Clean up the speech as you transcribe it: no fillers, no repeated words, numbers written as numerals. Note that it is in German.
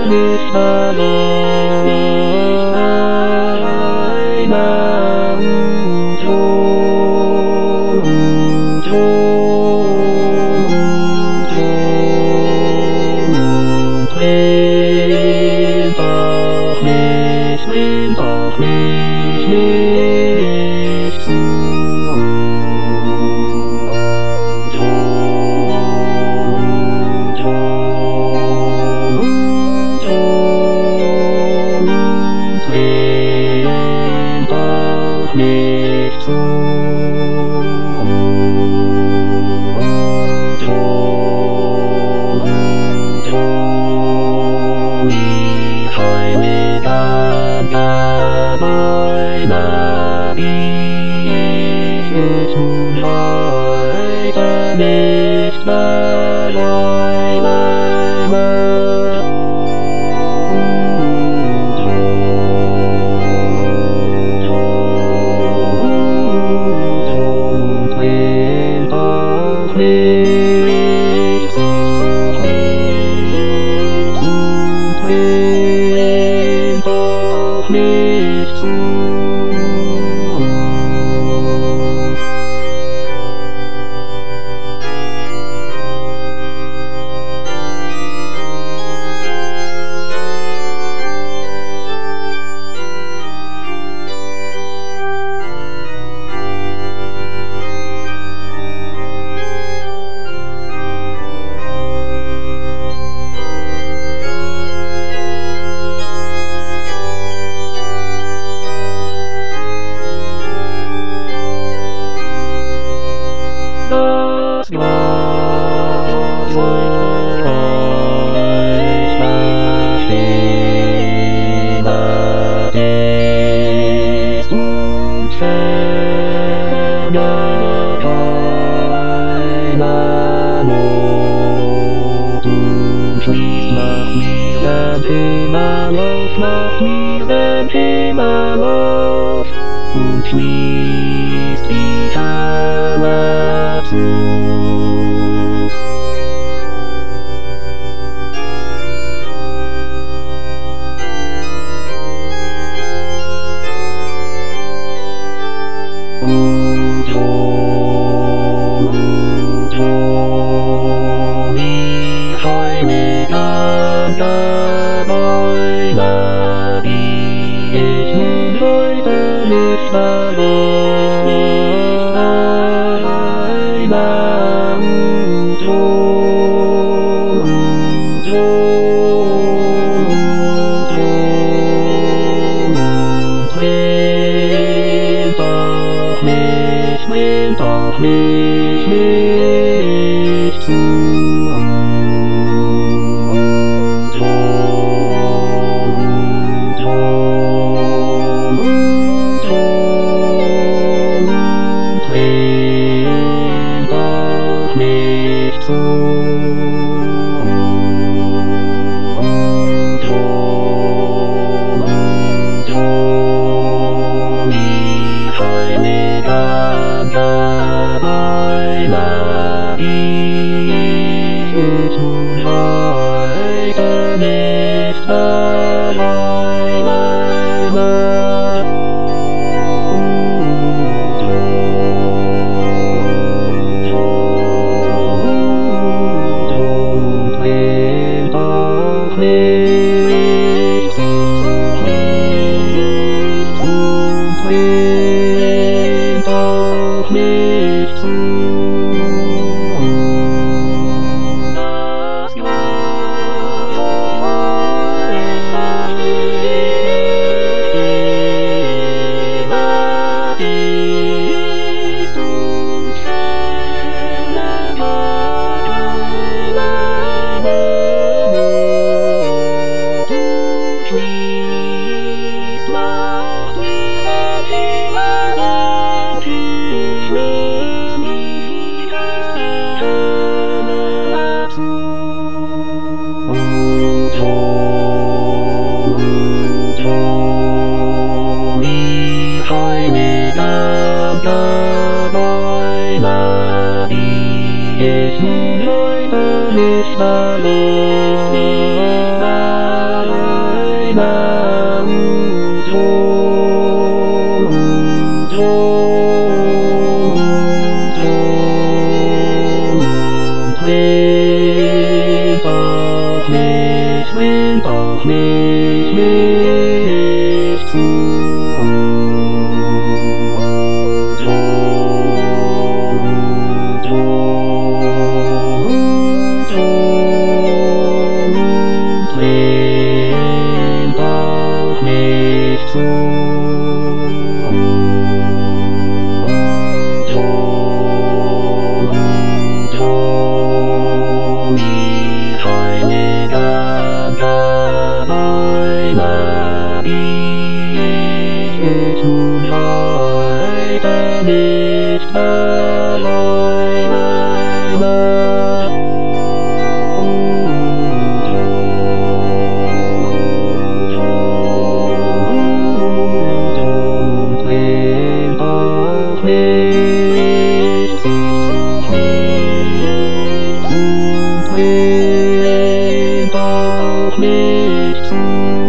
nicht allein am Thron, bringt auch mich nicht zu. Nicht zu. Ich heiliger meiner ich nun heute nicht alleine. Nicht zu. Das Glas vor euch verstehen ist und ferne keiner Not und schließt nach mir den Himmelhof, nach mir den Himmelhof und schließt die Hölle zu. Ich heiliger Gebeine, die ich nun heute nicht allein am Thron, bringt auch mich nicht zu. Bringt auch nicht zu. Ich heiliger Gebeine, ich nun heute nicht alleine. Bringt auch nicht zu. Bringt auch nicht zu. Das Glas vor euch verstehen. mich nicht zu. Lehnt auf mich zu. Tun heute nicht alleine. Und bringt auch nichts, und bringt auch nichts.